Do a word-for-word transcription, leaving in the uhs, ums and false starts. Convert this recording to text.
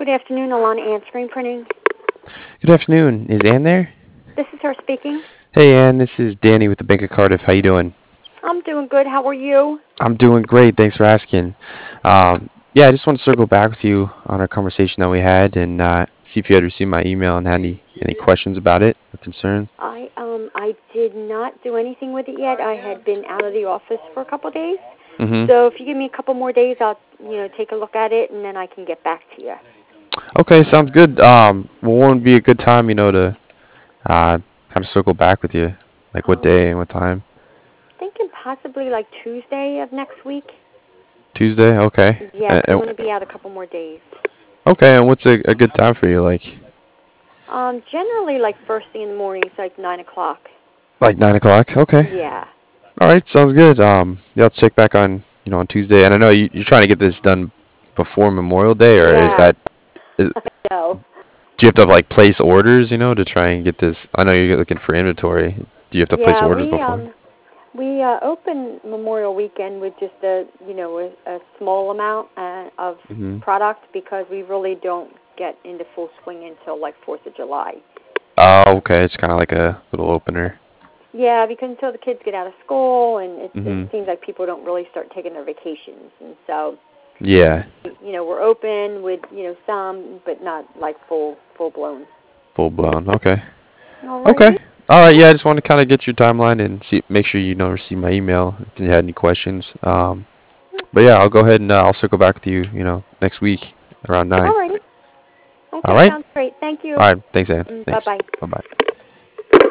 Good afternoon, Alana Ann, Screen Printing. Good afternoon. Is Ann there? This is her speaking. Hey Ann, this is Danny with the Bank of Cardiff. How you doing? I'm doing good. How are you? I'm doing great. Thanks for asking. Um, yeah, I just want to circle back with you on our conversation that we had and uh, see if you had received my email and had any, any questions about it or concerns. I um I did not do anything with it yet. I had been out of the office for a couple of days. Mm-hmm. So if you give me a couple more days, I'll you know take a look at it and then I can get back to you. Okay, sounds good. Um, well, when would be a good time, you know, to uh, kind of circle back with you? Like what Um, day and what time? thinking possibly like Tuesday of next week. Tuesday? Okay. Yeah, Uh, 'cause I'm going to be out a couple more days. okay, and what's a, a good time for you? Like Um, generally like first thing in the morning, so like nine o'clock. like nine o'clock? Okay. Yeah. All right, sounds good. Um, yeah, let's check back on you know on Tuesday, and I know you, you're trying to get this done before Memorial Day, or is Yeah. that is, I know. do you have to like place orders, you know, to try and get this? I know you're looking for inventory. Do you have to place Yeah, orders we before? um we uh, open Memorial Weekend with just a you know a, a small amount uh, of Hmm. product because we really don't get into full swing until like Fourth of July. Oh, okay. It's kind of like a little opener. Yeah, because until the kids get out of school and it, it Hmm. seems like people don't really start taking their vacations, and so Yeah, you know we're open with you know some, but not like full full blown. full blown. Okay. Okay. Alrighty. All right. Yeah, I just want to kind of get your timeline and see, make sure you know receive my email if you had any questions. Um, but yeah, I'll go ahead and uh, I'll circle back with you, you know, next week around nine. Alrighty. All Okay, right. sounds great. Thank All you. right. Thanks, Ann. Mm, bye Thanks. bye. Bye bye.